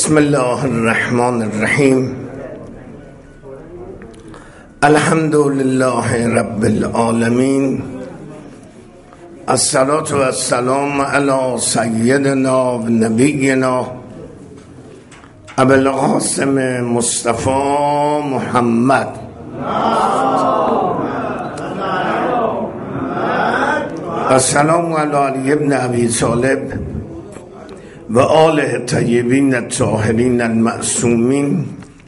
بسم الله الرحمن الرحیم. الحمد لله رب العالمین. الصلاة و السلام علی سیدنا و نبینا ابو القاسم مصطفی محمد السلام علی علی ابن ابی طالب و آله الطیبین الطاهرین المعصومین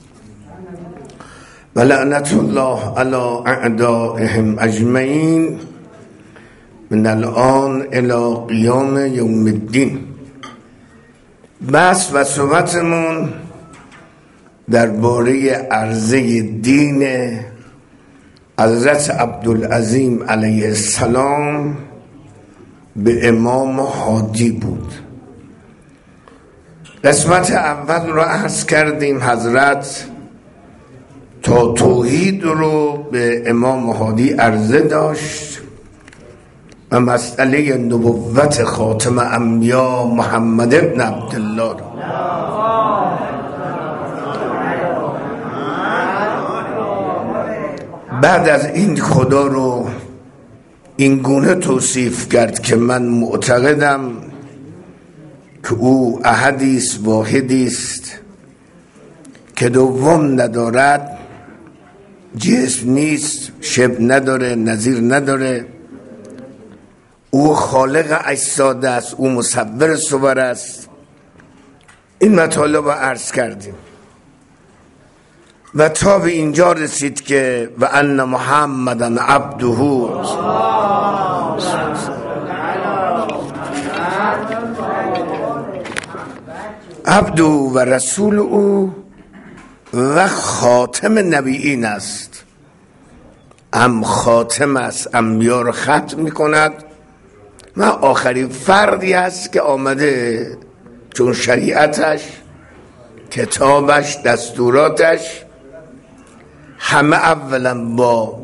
و لعنت الله علی اعدائهم اجمعین من الان الی قیام یوم الدین. بحث و صحبتمون درباره عرضه دین حضرت عبدالعظیم علیه السلام به امام هادی بود. قسمت اول رو عرض کردیم حضرت تا توحید رو به امام هادی عرضه داشت و مسئله نبوت خاتم انبیا محمد ابن عبدالله رو بعد از این خدا رو این گونه توصیف کرد که من معتقدم که او احدی است، واحدی است که دوم ندارد، جسم نیست، شبه نداره، نظیر نداره. او خالق اجساد است، او مصور صور است. این مطالب رو عرض کردیم و تا به اینجا رسید که و ان محمدن عبده عبد و رسول او و خاتم نبیین است. هم خاتم است، انبیا رو ختم می کند و آخرین فردی است که آمده چون شریعتش، کتابش، دستوراتش همه اولا با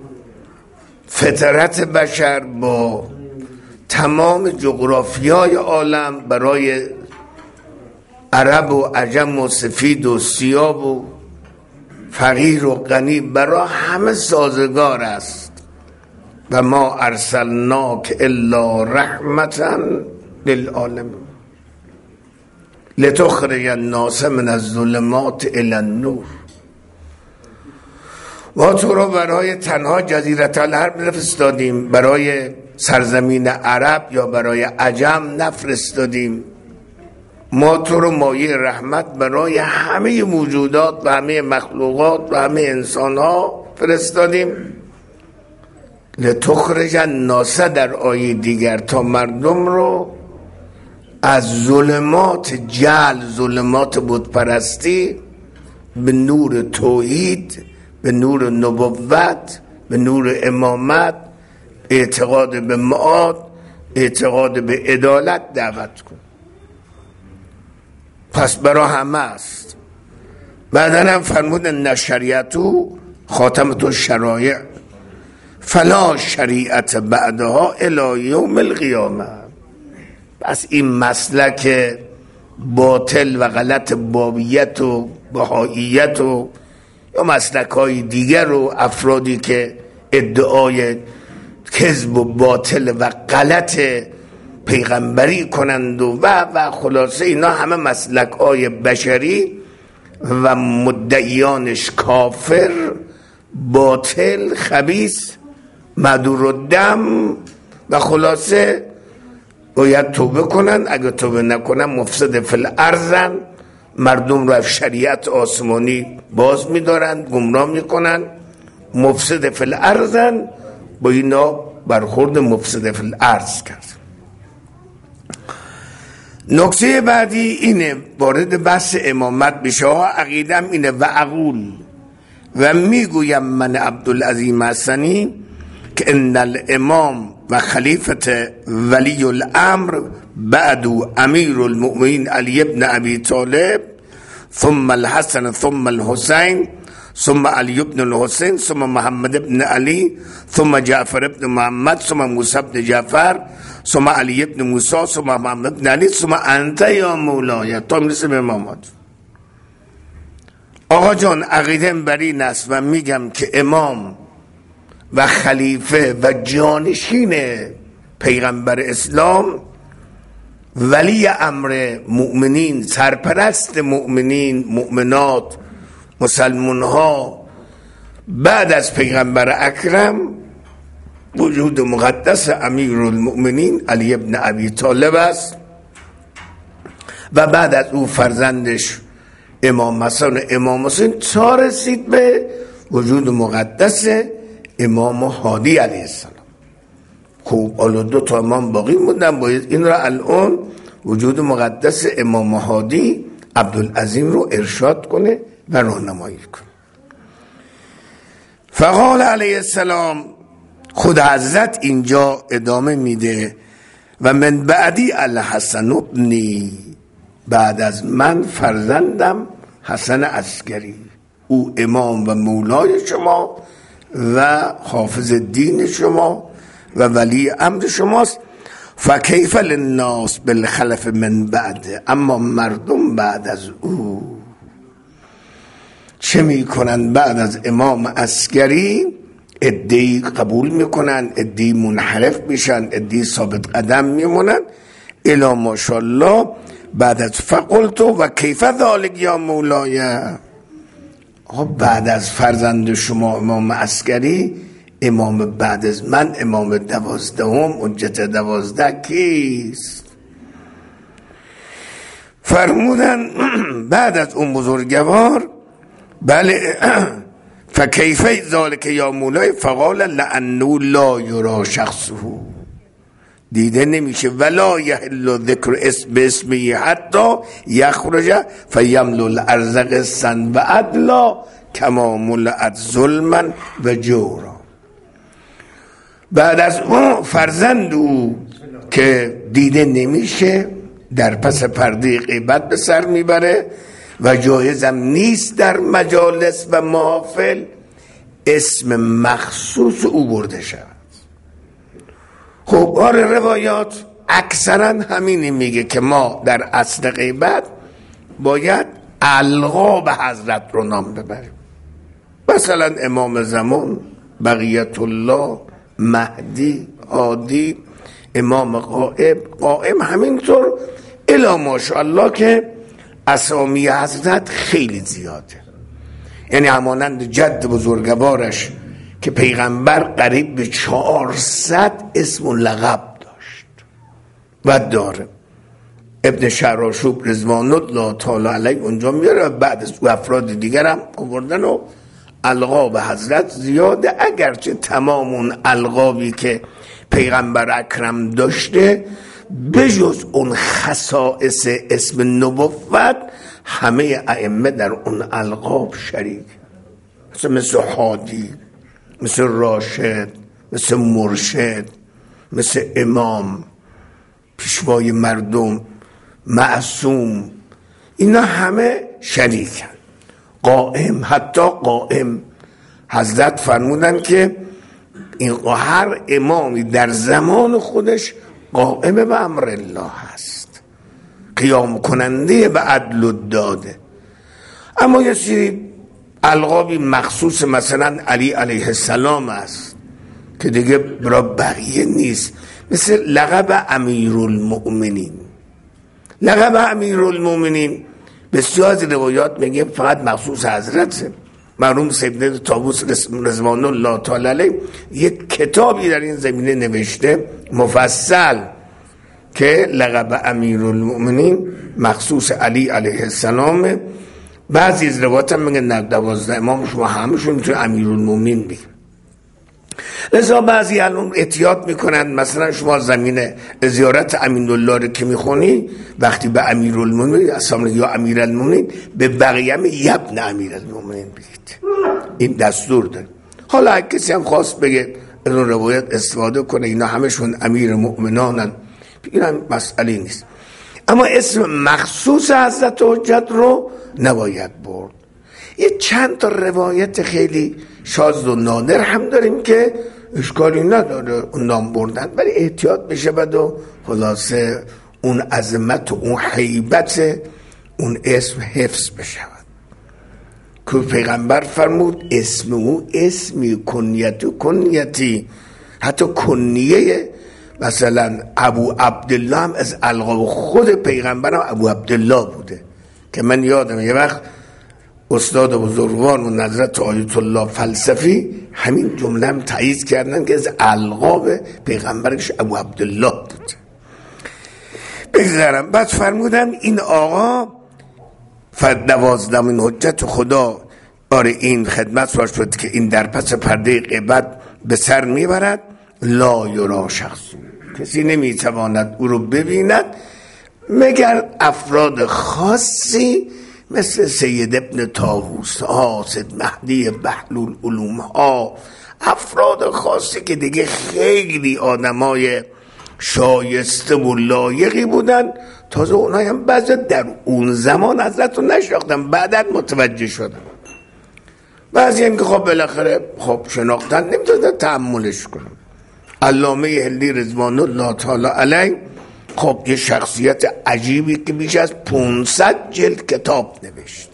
فطرت بشر، با تمام جغرافیای عالم برای عرب و عجم و سفید و سیاه و فقیر و غنی برای همه سازگار است. و ما ارسلناک الا رحمتا للعالمین لتخرج الناس من الظلمات الی النور. ما تو رو برای تنها جزیره العرب نفرستادیم، برای سرزمین عرب یا برای عجم نفرستادیم. ما تو رو مایه رحمت برای همه موجودات و همه مخلوقات و همه انسان ها فرستادیم. لتخرج الناس در آیه دیگر تا مردم رو از ظلمات جهل، ظلمات بتپرستی به نور توحید، به نور نبوت، به نور امامت، اعتقاد به معاد، اعتقاد به عدالت دعوت کن. پس برای همه است. بعدن هم فرمودن نشریعتو خاتمت الشرایع فلا شریعت بعدها الی یوم القیامه. پس این مسلک باطل و غلط بابیت و بهائیت و یا مسلک های دیگر و افرادی که ادعای کذب و باطل و غلط پیغمبری کنند و خلاصه اینا همه مسلک های بشری و مدعیانش کافر، باطل، خبیث، مدور الدم و خلاصه باید توبه کنن. اگه توبه نکنن مفسد فی الارض، مردم رو از شریعت آسمانی باز می‌دارن، گمراه میکنن. مفسد فی الارض با اینا برخورد مفسد فی الارض کرد. نکته بعدی اینه، وارد بحث امامت بشه ها. عقیدم اینه و اقول و میگویم من عبدالعظیم حسنی که ان الامام و خلیفت ولی الامر بعد امیر المؤمنین علی ابن ابی طالب ثم الحسن ثم الحسین ثم علی ابن الحسین ثم محمد ابن علی ثم جعفر ابن محمد ثم موسی ابن جعفر ثم علی ابن موسی ثم محمد ابن علی ثم انت یا مولای. تا میرسه به امامات. آقا جان عقیدم بر این است و میگم که امام و خلیفه و جانشین پیغمبر اسلام، ولی امر مؤمنین، سرپرست مؤمنین، مؤمنات، مسلمان ها بعد از پیغمبر اکرم وجود مقدس امیرالمؤمنین علی ابن ابی طالب است و بعد از او فرزندش امام حسن، امام حسین، تا رسید به وجود مقدس امام هادی علیه السلام. خوب حالا 2 تا امام باقی موندن، باید این را الان وجود مقدس امام هادی عبدالعظیم رو ارشاد کنه و راهنمایی کنه. فقال علیه السلام، خود حضرت اینجا ادامه میده و من بعدی الحسن ابنی، بعد از من فرزندم حسن عسکری، او امام و مولای شما و حافظ دین شما و ولی امر شماست. فکیف للناس بالخلف من بعد، اما مردم بعد از او چه میکنن؟ بعد از امام عسکری ادعی قبول میکنن، ادعی منحرف میشن، ادعی ثابت قدم میمونن الی ماشاءالله. بعد از فقلت و کیف ذالک یا مولای، بعد از فرزند شما امام عسکری، امام بعد از من، امام 12، حجت 12 کیست؟ فرمودن بعد از اون بزرگوار بله فکیف ذالک یا مولای، فقال لانه لا یرا شخصه، دیده نمیشه، ولا یحل ذکر اسمی حتی یخرج فیملو الارض قسطا و عدلا کما ملئت ظلما و جورا. بعد از اون فرزند او که دیده نمیشه در پس پرده غیبت به سر میبره و جایزم نیست در مجالس و محافل اسم مخصوص او برده شود. خب روایات اکثرا همینی میگه که ما در اصل غیبت باید القاب حضرت رو نام ببریم، مثلا امام زمان، بقیت الله، مهدی، هادی، امام قائم همینطور الی ماشاءالله که اسامی حضرت خیلی زیاده. یعنی همانند جد بزرگوارش که پیغمبر قریب به 400 اسم و لقب داشت و داره. ابن شهرآشوب رضوان الله تعالی علیه اونجا میاره و بعد از افراد دیگر هم آوردن و القاب حضرت زیاده، اگرچه تمام اون القابی که پیغمبر اکرم داشته بجز اون خصائص اسم نبوت همه ائمه در اون القاب شریک، مثل هادی، مثل راشد، مثل مرشد، مثل امام، پیشوای مردم، معصوم، اینا همه شریکن. قائم، حتی قائم حضرت فرمودن که این هر امامی در زمان خودش قائم به امر الله هست، قیام کننده به عدل و داده. اما یه سری القابی مخصوص مثلا علی علیه السلام است که دیگه برای بقیه نیست، مثل لقب امیرالمؤمنین. لقب امیرالمؤمنین بسیار از روایات میگه فقط مخصوص حضرته. مرحوم سیدنا طاووس رضوان الله تعالی علیه یک کتابی در این زمینه نوشته مفصل که لقب امیرالمؤمنین مخصوص علی علیه السلام. بعضی از روایات هم میگن 12 امام شما همشون میتونه امیرالمؤمنین بگیم. لذا بعضی الان احتیاط میکنن، مثلا شما زمین زیارت امین الله رو که میخونی وقتی به امیرالمؤمنین اصلا یا امیرالمؤمنین به بقیه هم یبن امیرالمؤمنین بگید، این دستور داره. حالا اگه کسی هم خواست بگه از اون روایت استفاده کنه اینا همشون امیر مؤمنانن، این هم مسئله نیست. اما اسم مخصوص حضرت حجت رو نباید برد. یه چند تا روایت خیلی شاذ و نادر هم داریم که اشکالی نداره اون نام بردن، ولی احتیاط بشه بد و خلاصه اون عظمت و اون هیبت اون اسم حفظ بشود. که پیغمبر فرمود اسم او اسمی، کنیت کنیتی. حتی کنیه مثلا ابو عبدالله هم از القاب خود پیغمبرم ابو عبدالله بوده، که من یادم یه وقت استاد بزرگوار و نظرت آیت الله فلسفی همین جمله هم تایید کردن که از القاب پیغمبرش ابو عبدالله بود. بگذارم بعد فرمودن این آقا 12مین حجت خدا آره این خدمت را شد که این در پس پرده غیبت به سر میبرد، لا یرا شخص، کسی نمیتواند او رو ببیند مگر افراد خاصی مثل سید ابن طاووس ها، سید مهدی بحلول علوم ها، افراد خاصی که دیگه خیلی آدمای شایسته و لایقی بودن. تازه اونایی هم بعضی در اون زمان حضرت رو نشناختن، بعداً متوجه شدن. بعضی هم که خب بالاخره خب شناختن نمیتونن تحملش کنن. علامه هلی رضوان الله تعالی علیه خب یه شخصیت عجیبی که بیش از 500 جلد کتاب نوشته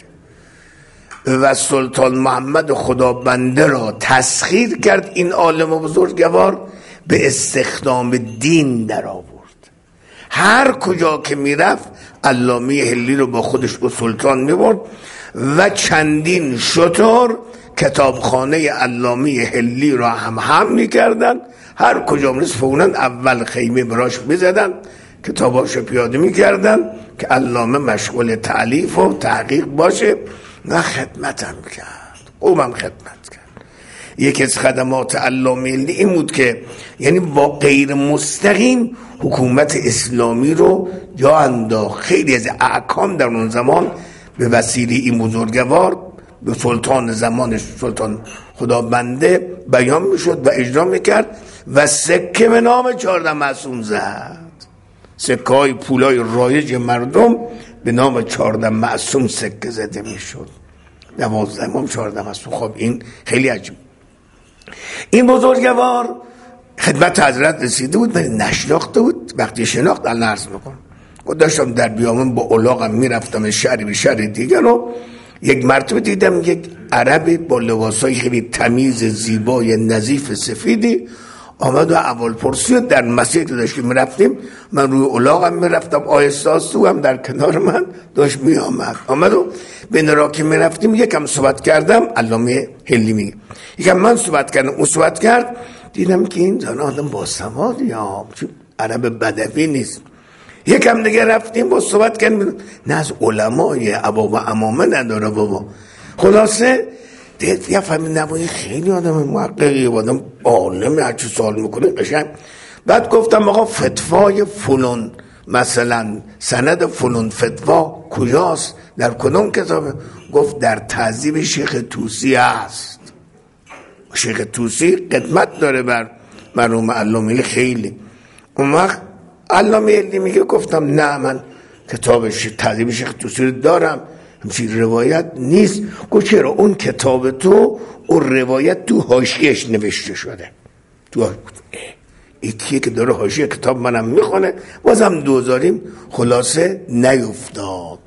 و سلطان محمد خدابنده را تسخیر کرد این عالم و بزرگوار، به استخدام دین در آورد. هر کجا که میرفت علامه هلی رو با خودش به سلطان میبرد و چندین شتر کتابخانه علامه هلی را هم میکردن. هر کجا میرفت فوراً اول خیمه براش میزدن، کتاباشو پیاده میکردن که علامه مشغول تعلیف و تحقیق باشه و خدمتم کرد. اومم خدمت کرد. یکی از خدمات علامه هلی این بود که یعنی با غیر مستقیم حکومت اسلامی رو جا انداخت. خیلی از احکام در اون زمان به وسیله این بزرگوار به سلطان زمانش سلطان خدابنده بیان میشد و اجرا میکرد و سکه به نام 14 معصوم زد. سکه های پولای رایج مردم به نام 14 معصوم سکه زده میشد. 12 امام 14 معصوم. خب این خیلی عجیب. این بزرگوار خدمت حضرت رسیده بود ولی نشناخته بود. وقتی شناخت الله عرض میکنم و داشتم در بیامون با الاغم میرفتم از شهری به شهر دیگر رو یک مرتبه دیدم یک عربی با لباسای خیلی تمیز زیبای نظیف سفیدی آمد و اول پرسید. در مسیر که داشتیم میرفتیم من روی الاغم میرفتم، آهسته آهسته هم در کنار من داشت آمد و بین را که میرفتیم یکم صحبت کردم. علامه هلی میگه یکم من صحبت کردم، اون صحبت کرد، دیدم که این زن آدم با سوادی ها، عرب بدوی نیست. یکم دیگه رفتیم با صحبت کردیم، نه از علمای ابا و امامه نداره بابا. خلاصه دیگه فهمید نبایی خیلی آدم محققی، آدم عالم، هرچی سوال میکنه قشنگ. بعد گفتم آقا فتوای فلان مثلا سند فلان فتوا کجاست، در کدوم کتابه؟ گفت در تهذیب شیخ طوسی هست. شیخ طوسی قدمت داره بر مرحوم علامه خیلی. اون وقت علامه هلی میگه گفتم نه من کتاب تهذیب شیخ طوسی رو دارم، همچین روایت نیست. گفت چرا؟ اون کتاب تو اون روایت تو حاشیه‌اش نوشته شده. تو یکیه که داره حاشیه کتاب منم میخونه، بازم دوزاریم. خلاصه نیفتاد.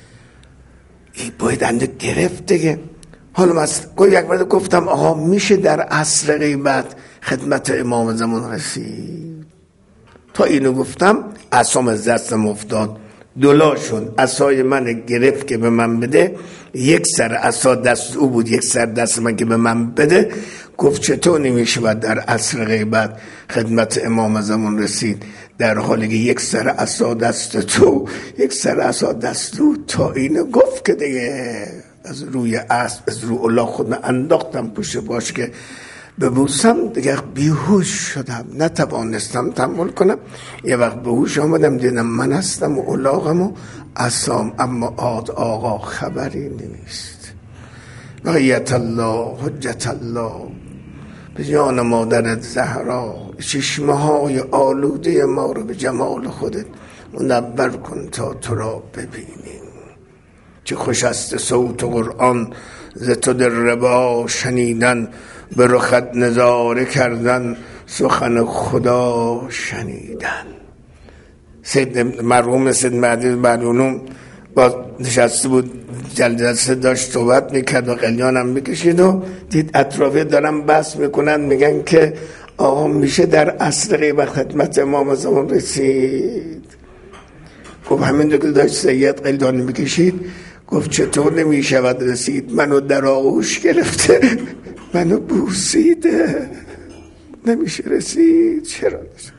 این باید انده گرفت دیگه. حالا یک بار گفتم آقا میشه در عصر غیبت خدمت امام زمان رسید؟ تا اینو گفتم عصام از دستم افتاد، دلا شد. عصای من گرفت که به من بده، یک سر عصا دست او بود، یک سر دست من که به من بده. گفت چطور نمیشه باید در عصر غیبت خدمت امام زمان رسید در حالی که یک سر عصا دست تو، یک سر عصا دست او؟ تا اینو گفت که دیگه از روی اسب، از روی الله خودم انداختم پشت باش که ببوسم. دیگه بیهوش شدم، نتوانستم تحمل کنم. یه وقت بهوش آمدم دیدم من هستم و الاغم و عصام، اما آقا خبری نیست. بقیت الله حجت الله به جان مادرت زهرا، چشمه های آلوده ما رو به جمال خودت منور کن تا تو را ببینیم. چه خوش است صوت قرآن ز تو در ربا شنیدن، به رخت نظاره کردن سخن خدا شنیدن. مرحوم سید مهدی بحلول باز نشسته بود جلسه داشت صحبت میکرد و قلیان هم میکشید و دید اطرافی دارن بحث میکنن، میگن که آقا میشه در عصر غیبت خدمت امام زمان رسید؟ گفت همین که داشت سید قلیان میکشید گفت چطور نمیشود رسید؟ منو در آغوش گرفته منو بوسیده، نمیشه رسید. چرا؟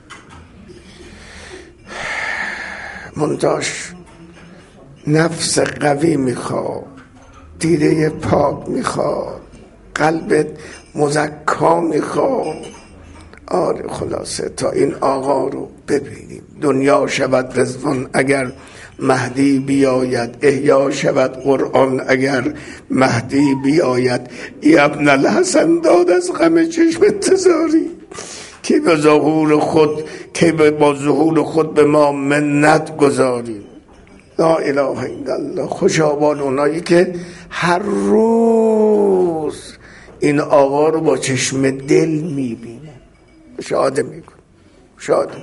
منتاش نفس قوی میخواد، دیده پاک میخواد، قلبت مزکا میخواد. آره خلاصه تا این آقا رو ببینیم. دنیا شود رضوان اگر مهدی بیاید، احیا شود قرآن اگر مهدی بیاید. ای ابن الحسن داد از غم چشم انتظاری، که با ظهور خود به ما منت گذاری. لا اله الا الله. خوشابان اونایی که هر روز این آقا رو با چشم دل میبینه، شاده میکن. شاده.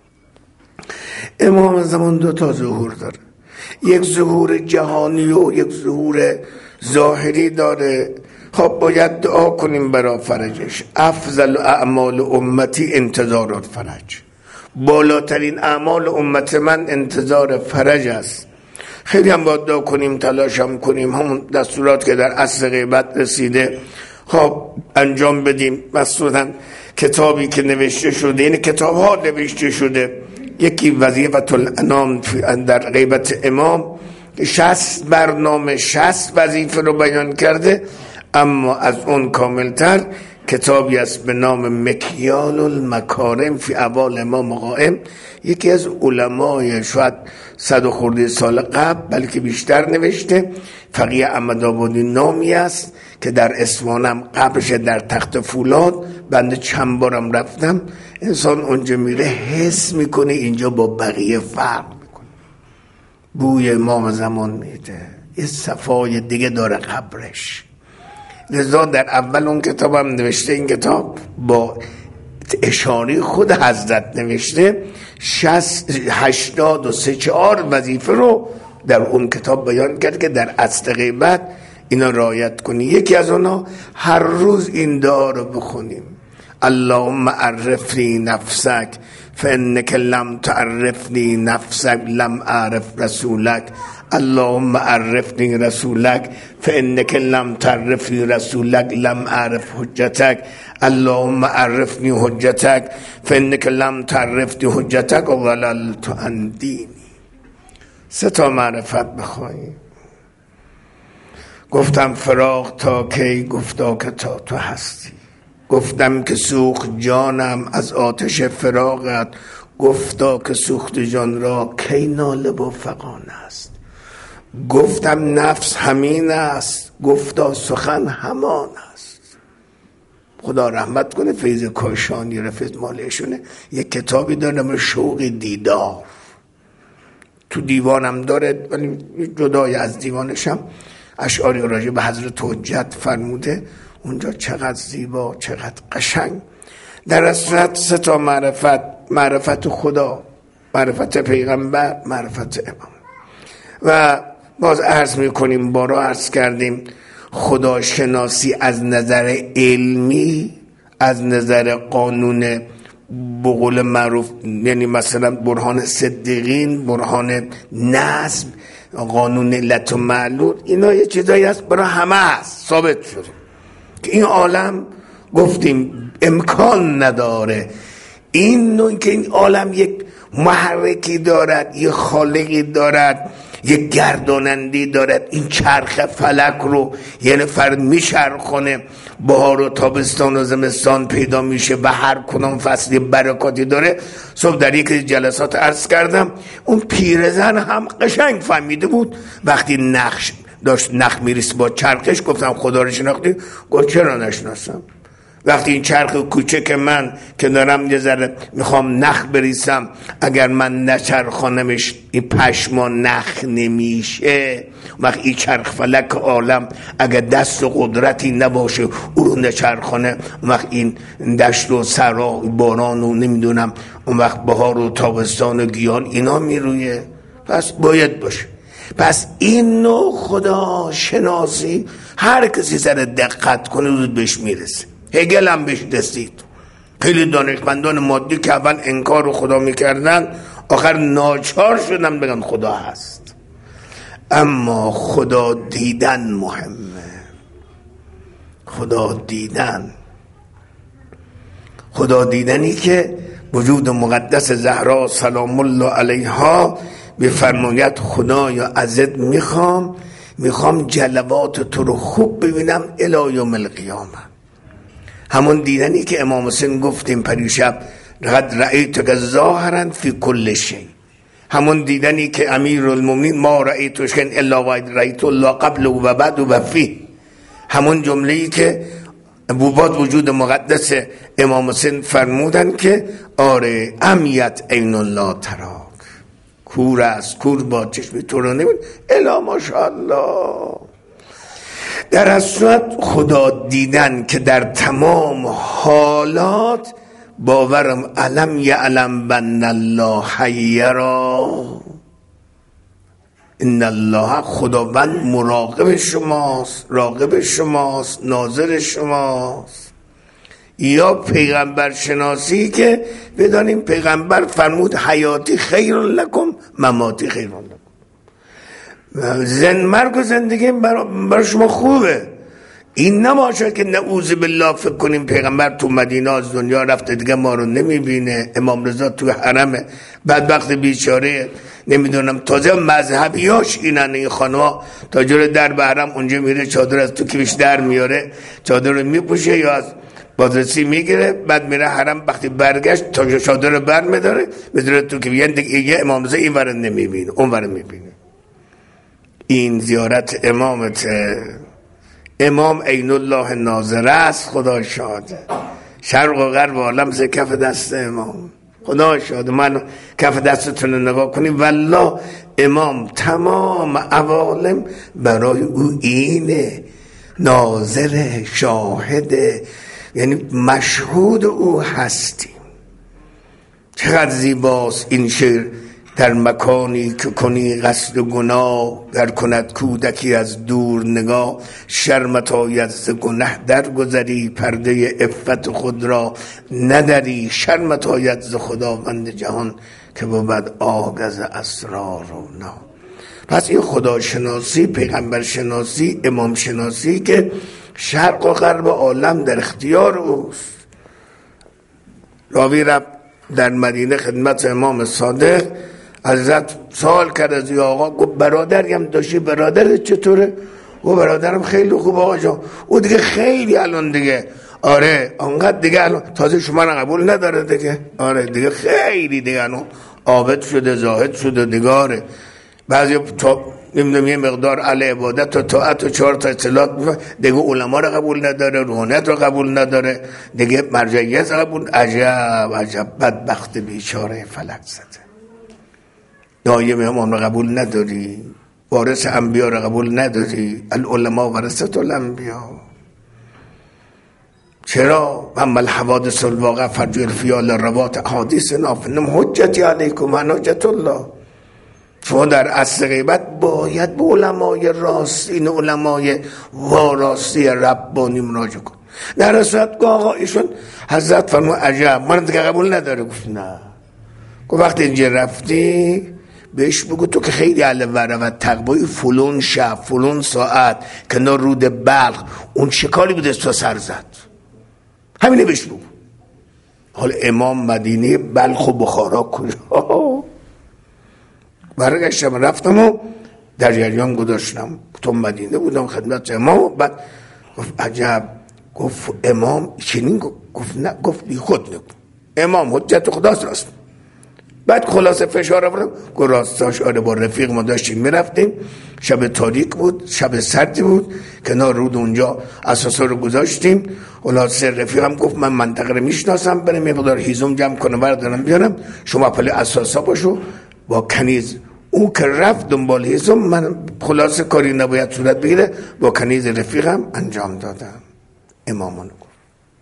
امام زمان 2 ظهور داره، یک ظهور جهانی و یک ظهور ظاهری داره. خب باید دعا کنیم برای فرجش. افضل اعمال امتی انتظار الفرج، بالاترین اعمال امت من انتظار فرج است. خیلی هم باید دعا کنیم، تلاش هم کنیم، همون دستورات که در عصر غیبت رسیده خب انجام بدیم. مثلا کتابی که نوشته شده، این کتاب ها نوشته شده، یکی وظیفة الانام در غیبت امام 60 برنامه 60 وظیفه رو بیان کرده، اما از اون کاملتر کتابی است به نام مکیال المکارم فی احوال امام قائم. یکی از علمای شاید 100 و خورده سال قبل بلکه بیشتر نوشته، فقیه احمدآبادی نامی است که در اصفهانم قبرش در تخت فولاد، بنده چند بارم رفتم. انسان اونجا میره حس میکنه اینجا با بقیه فرق میکنه، بوی امام زمان میده، یه صفای دیگه داره قبرش. لذا در اول اون کتابم نوشته، این کتاب با اشاره خود حضرت نوشته، 84 وظیفه رو در اون کتاب بیان کرد که در عصر غیبت اینا رعایت کنی. یکی از اونا هر روز این دعا رو بخونیم: اللهم عرفنی نفسک فانک لم تعرفنی نفسک لم اعرف رسولک. اللهم عرفنی رسولک فانک لم تعرفنی رسولک لم اعرف حجتک. اللهم عرفنی حجتک فانک لم تعرفنی حجتک و ضللت عن دینی. 3 معرفت بخواهیم. گفتم فراق تا کی؟ گفتا که تا تو هستی. گفتم که سوخت جانم از آتش فراقت. گفتا که سوخت جان را کی ناله و فغان است. گفتم نفس همین است. گفتا سخن همان است. خدا رحمت کنه فیض کاشانی رفیق مالشونه، یک کتابی دارم شوق دیدار، تو دیوانم داره ولی جدای از دیوانشم اشعاری راجع به حضرت حجت فرموده. اونجا چقدر زیبا، چقدر قشنگ. در اصلت 3 معرفت: معرفت خدا، معرفت پیغمبر، معرفت امام. و باز عرض میکنیم، بارا عرض کردیم، خداشناسی از نظر علمی، از نظر قانون به قول معروف، یعنی مثلا برهان صدیقین، برهان نظم، قانون علت و معلول، اینا یه چیزایی هست برای همه هست، ثابت شده که این عالم گفتیم امکان نداره این که این عالم یک محرکی دارد، یک خالقی دارد، یک گردانندی دارد، این چرخ فلک رو یه نفر میچرخونه، بهار و تابستان و زمستان پیدا میشه و هر کدام فصلی برکاتی داره. صبح در یک جلسات عرض کردم، اون پیرزن هم قشنگ فهمیده بود. وقتی نخ میریست با چرخش، گفتم خدا رو شناختی؟ گفت چرا نشناسم. وقتی این چرخ کوچک من که دارم یه ذره میخوام نخ بریسم، اگر من نچرخانمش این پشما نخ نمیشه. وقتی این چرخ فلک عالم اگر دست و قدرتی نباشه او رو نچرخانه، وقت این دشت و سرا و باران و نمیدونم اون وقت بهار و تابستان و گیان اینا میرویه. پس باید باشه. پس این نوع خدا شناسی هر کسی سر دقت کنه زود بهش میرسه. هگل هم بهش رسید. خیلی دانشمندان مادی که اول انکار خدا میکردن آخر ناچار شدن بگن خدا هست. اما خدا دیدن مهمه. خدا دیدنی که وجود مقدس زهرا سلام الله علیها بفرماید خدایا ازت میخوام جلوات تو رو خوب ببینم الی یوم القیامه. همون دیدنی که امام حسین گفتیم پریشب قد رأیتک ظاهرا فی کل شیء، همون دیدنی که امیرالمومنین ما رأیتش کن الا و رأیت الله قبل و بعد و فیه، همون جمله‌ای که ابوباد وجود مقدس امام حسین فرمودن که آره امیت عین الله تراک، کور است، کور با چشم تو رو نمید الا ماشاءالله. در اصل خدا دیدن که در تمام حالات باورم علم یعلم بن الله یرا، ان الله خداوند مراقب شماست، راقب شماست، ناظر شماست. یا پیغمبر شناسی که بدانیم پیغمبر فرمود حیاتی خیر لکم مماتی خیر لکم، مرگ و زندگی برای شما خوبه. این نباشه که نعوذ بالله فکر کنیم پیغمبر تو مدینه از دنیا رفته دیگه ما رو نمیبینه، امام رضا تو حرمه بدبخت بیچاره نمیدونم تازه مذهبیاش اینن، این خانوا تا جور در بحرم اونجا میره چادر از تو کیفش در میاره، چادر رو میپوشه یا از بازرسی میگیره، بعد میره حرم، وقتی برگشت تا چادر رو بر میداره میذاره تو کیفش، یعنی دیگه امام رضا این ور نمیبینه اون ور میبینه. این زیارت امامته. امام عین الله ناظر است، خدا شاده. شرق و غرب عالم ز کف دست امام، خدا شاده. من کف دستتون رو نگاه کنیم والله امام تمام عوالم برای او اینه، ناظر، شاهده، یعنی مشهود او هستیم. چقدر زیباست این شعر: در مکانی که کنی قصد و گناه، در کند کودکی از دور نگاه، شرمت آید ز گنه در گذری، پرده عفت خود را ندری، شرمت آید ز خداوند جهان که بود آگز اسرار و نا. پس این خداشناسی، پیغمبر شناسی، امام شناسی که شرق و غرب عالم در اختیار اوست. راوی رفت در مدینه خدمت امام صادق، حضرت سوال کرد از این آقا، گفت برادری هم داشتی، برادرت چطوره؟ و برادرم خیلی خوب آقا جان، او دیگه خیلی الان دیگه آره انقدر دیگه الان تازه شما رو قبول نداره دیگه، آره دیگه خیلی دیگه الان عابد شده، زاهد شده، دیگاره. بعضی تا نمیدونم یه مقدار علی عبادت و طاعت و 4 تا اصلاحات دیگه علما رو قبول نداره، روحانیت رو قبول نداره دیگه، مرجعیت قبول. عجب بدبخت بیچاره فلک زده. دایم امام رو قبول نداری، وارث انبیا رو قبول نداری، العلماء ورثة الانبیا. چرا؟ اما الحوادث الواقع فرجو الفیال روات احادیث نافنم حجتی علیکم حجت الله. شما در عصر غیبت باید به علمای راستین، علمای واراستی ربانی مراجعه کن. در اصلت که آقا ایشون حضرت فرمود عجب من دیگه قبول نداره. گفت نه. گفت وقتی اینجا رفتی بهش بگو تو که خیلی علوه و تقوی فلون شب فلون ساعت کنار رود بلخ اون شکالی بوده تو سر زد، همینه بهش بگو. حالا امام مدینه بلخ و بخارا کجا؟ برگشتم رفتم و در جریان گذاشتم تو مدینه بودم خدمت امام. بعد گفت عجب. گفت امام چنین گفت نه، گفت بی خود نگو، امام حجت خداست راست. بعد خلاصه فشار آوردم، گفت راستاش آره با رفیق ما داشتیم میرفتیم، شب تاریک بود، شب سردی بود، کنار رود اونجا اساسا رو گذاشتیم. خلاصه رفیقم گفت من منطقه رو میشناسم، بریم یه مقدار هیزم جمع کنم بردارم بیارم، شما پلی اساسا باشو. با کنیز اون که رفت دنبال هیزم، من خلاصه کاری نباید صورت بگیره، با کنیز رفیقم انجام دادم. امامونو گفت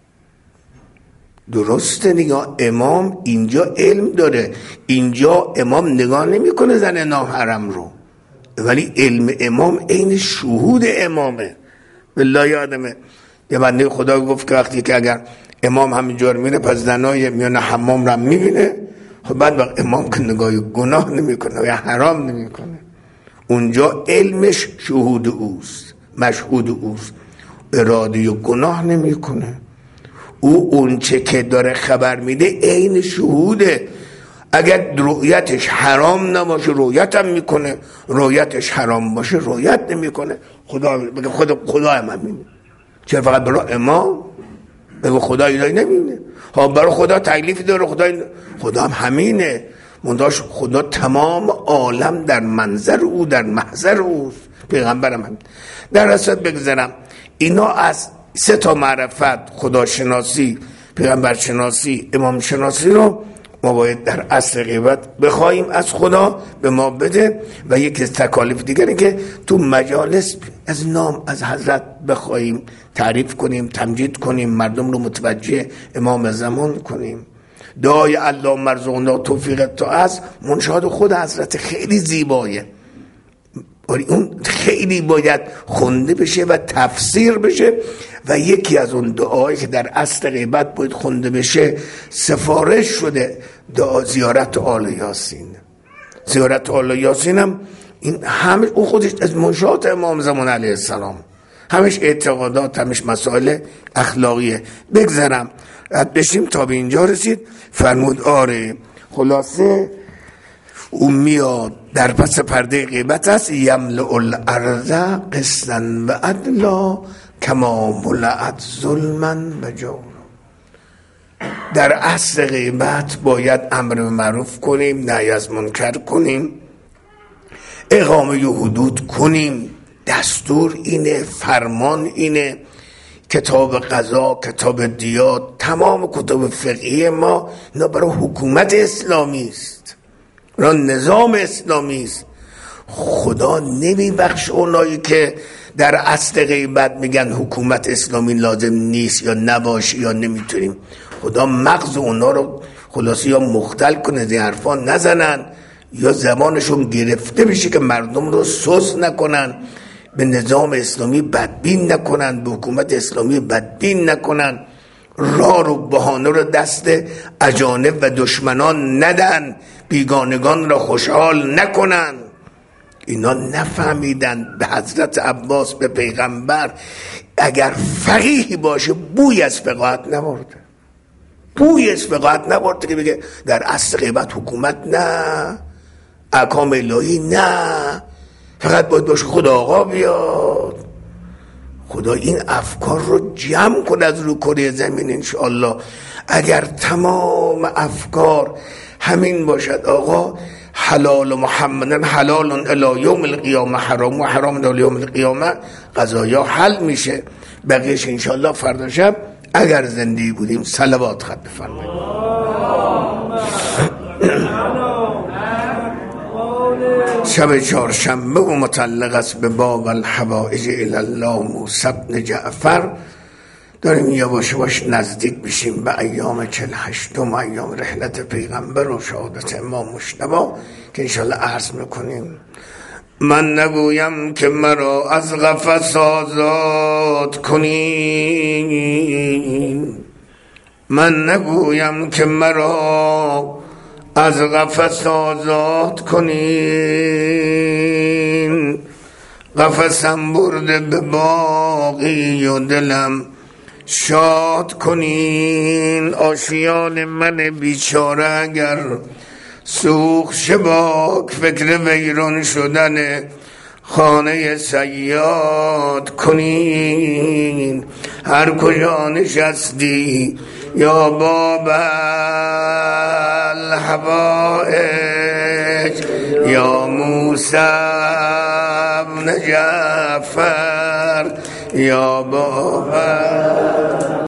درسته نگاه، امام اینجا علم داره، اینجا امام نگاه نمیکنه زن ناحرم رو، ولی علم امام عین شهود امامه. بالله یادمه یه بنده خدا گفت که وقتی که اگر امام همینجور میره پس زنای میان حمام رو میبینه، خب بعد وقت امام که نگاه گناه نمیکنه یا حرام نمیکنه، اونجا علمش شهود اوست، مشهود اوست، اراده و گناه نمیکنه. او اون چه که داره خبر میده عین شهوده. اگر رؤیتش حرام نباشه رؤیت هم میکنه، رؤیتش حرام باشه رؤیت نمیکنه. خدا هم همینه. چرا فقط برای امام؟ بگو خدا اینایی نمیبینه؟ ها برای خدا تکلیفی داره، خدا هم همینه. منداش خدا تمام عالم در منظر او، در محضر اوست. پیغمبرم هم در اصل بگذارم اینا از 3 معرفت، خداشناسی، پیغمبر شناسی، امام شناسی رو ما باید در اصل غیبت بخوایم از خدا به ما بده. و یکی از تکالیف دیگری که تو مجالس از نام از حضرت بخوایم تعریف کنیم، تمجید کنیم، مردم رو متوجه امام زمان کنیم. دعای الله مرزقنا توفیق تو از منشاد خود حضرت خیلی زیبایه، اون خیلی باید خونده بشه و تفسیر بشه. و یکی از اون دعایی که در اصل غیبت باید خونده بشه سفارش شده، دعا زیارت آل یاسین. زیارت آل یاسین هم این همه او خودش از منشات امام زمان علیه السلام، همش اعتقادات، همش مسائل اخلاقیه. بگذارم بشیم تا به اینجا رسید. فرمود آره خلاصه او میاد در پس پرده غیبت است، یملأ الارض قسطا و عدلا کما ملأت ظلما و جورا. در اصل غیبت باید امر به معروف کنیم، نهی از منکر کنیم، اقامه حدود کنیم. دستور اینه، فرمان اینه. کتاب قضا، کتاب دیات، تمام کتاب فقهی ما اینا برای حکومت اسلامی است، برای نظام اسلامی است. خدا نمیبخش اونایی که در اصل غیبت میگن حکومت اسلامی لازم نیست یا نباشه یا نمیتونیم. خدا مغز اونا رو خلاصی یا مختل کنه، زی حرفا نزنن یا زبانشون گرفته بشه که مردم رو سوس نکنن، به نظام اسلامی بدبین نکنن، به حکومت اسلامی بدبین نکنن، راه رو بهانه رو دست اجانب و دشمنان ندن، بیگانگان را خوشحال نکنن. اینا نفهمیدن. به حضرت عباس، به پیغمبر اگر فقیهی باشه بوی از فقاهت نبرده، بوی از فقاهت نبرده که بگه در اصل غیبت حکومت نه، احکام الهی نه، فقط باید باشه خدا آقا بیاد. خدا این افکار رو جمع کنه از رو کره زمین انشاءالله. اگر تمام افکار همین باشد آقا، حلال محمدن حلال الی یوم القیامه، حرام و حرام الی یوم القیامه، قضایا حل میشه. بقیش انشاءالله فردا شب اگر زندگی بودیم صلوات خط بفرمایید. شب چهارشنبه و متعلق است به باب الحوائج الی الله موسی بن جعفر. داریم یواش یواش نزدیک بشیم به ایام 48م، ایام رحلت پیغمبر و شهادت امام مجتبی که انشاءالله عرض میکنیم. من نگویم که مرا از قفس آزاد کنیم، من نگویم که مرا از قفس آزاد کنین، قفسم برده به باقی و دلم شاد کنین. آشیان من بیچاره اگر سوخ شباک، فکر ویران شدن خانه صیاد کنین. هر کجا نشستی یا باب الحوائج یا موسی بن جعفر یا باب